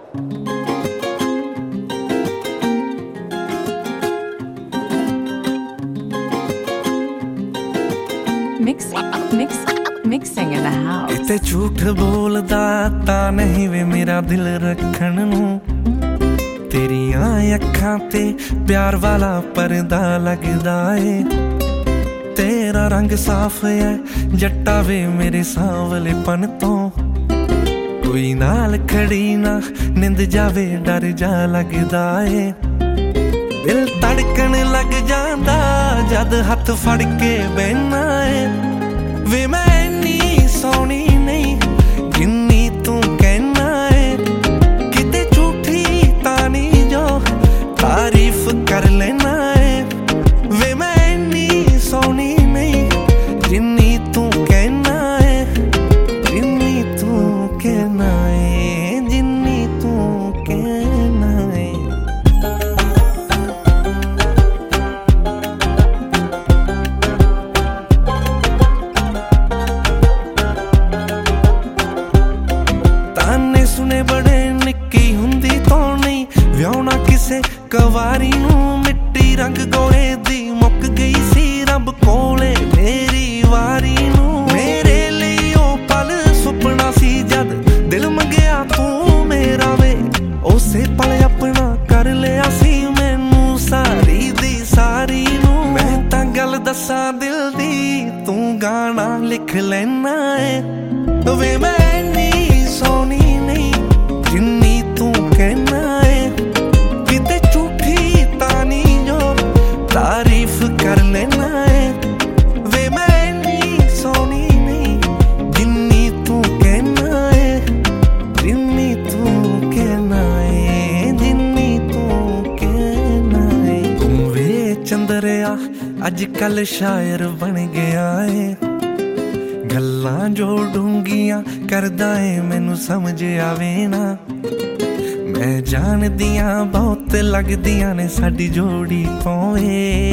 Mixing in the house. इते झूठ बोलदा तां नहीं वे मेरा दिल रखण नूं तेरियां अखां ते प्यार वाला पर्दा लगदा ए तेरा रंग साफ है जट्टा वे मेरे सांवलेपन तो कोई नाल खड़ी ना निंद जावे डर जा लगदा ए दिल धड़कन लग जांदा जद हथ फड़ के बहना है वे मैं इन्नी सोहनी नहीं जिन्नी तू कहना है किते झूठी तानी जो तारीफ कर लेना है वे मैं इन्नी सोहनी नहीं जिन्नी तू कहना है जिन्नी तू कहना है जिन्नी तू कहना है सुने बड़े निक्की हुंदी तो नहीं व्याहना किसे कवारी नूं मिट्टी रंग गोहे दी मुक गई सी रब कोले मेरी वारी नूं मेरे लिए ओ पल सुपना सी जद दिल मंगया तू मेरा वे उसे पल अपना कर लिया सी मैनू सारी दी सारी नूं मैं तां गल दसां दिल दी तू गाना लिख लेना है वे मैं इन्नी सोहनी जिन्नी तू कहना है किते झूठी तानी जो तारीफ कर लेना है वे मैं इन्नी सोहनी नहीं जिन्नी तू कहना है जिन्नी तू कहना है जिन्नी तू कहना है तू वे चंद्रिया अजकल शायर बन गया है गल्लां जो डूंगियां करदा है मैनू समझ आवे ना मैं जानदियां बहुत लगदियां ने साडी जोड़ी तोवे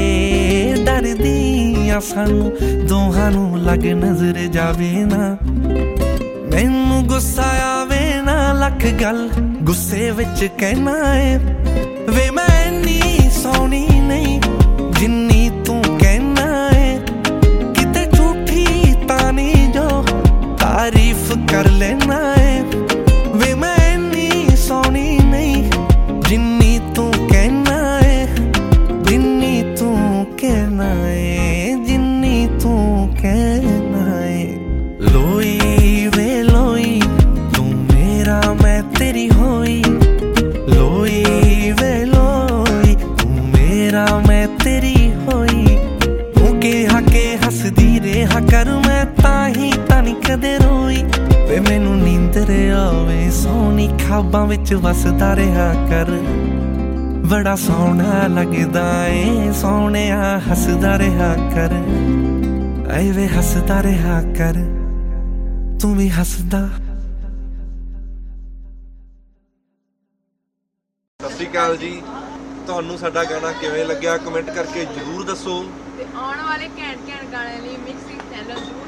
डरदियां सानू दोहां नू लग नजर जावे ना मैनू गुस्सा आवे ना लख गल गुस्से विच कहना है वे मैं इन्नी सोहनी नहीं जिन्नी तू कहना है किते झूठी तानी जो तारीफ कर लेना है वे मैं इन्नी सोहनी नहीं जिन्नी तू कहना है जिन्नी तू कहना है जिन्नी तू कहना है लोई वे लोई तू मेरा मैं तेरी होई लोई वे लोई तू मेरा मैं तेरी होई तू के हसदी रेहा कर मैं ताही तानी कदे रोई वे मैनू नींदर आवे सोहनी ख्वाबां विच वसदा रहा कर बड़ा सोहना लगदा ए सोहणिया हसदा रहा कर ऐ वे हसदा रहा कर तू भी हसदा। सत श्री अकाल जी, ਤੁਹਾਨੂੰ ਸਾਡਾ ਗਾਣਾ ਕਿਵੇਂ ਲੱਗਿਆ ਕਮੈਂਟ ਕਰਕੇ ਜਰੂਰ ਦੱਸੋ ਤੇ ਆਉਣ ਵਾਲੇ ਘੈਂਟ ਘੈਂਟ ਗਾਣਿਆਂ ਲਈ ਮਿਕਸਿੰਗ ਚੈਨਲ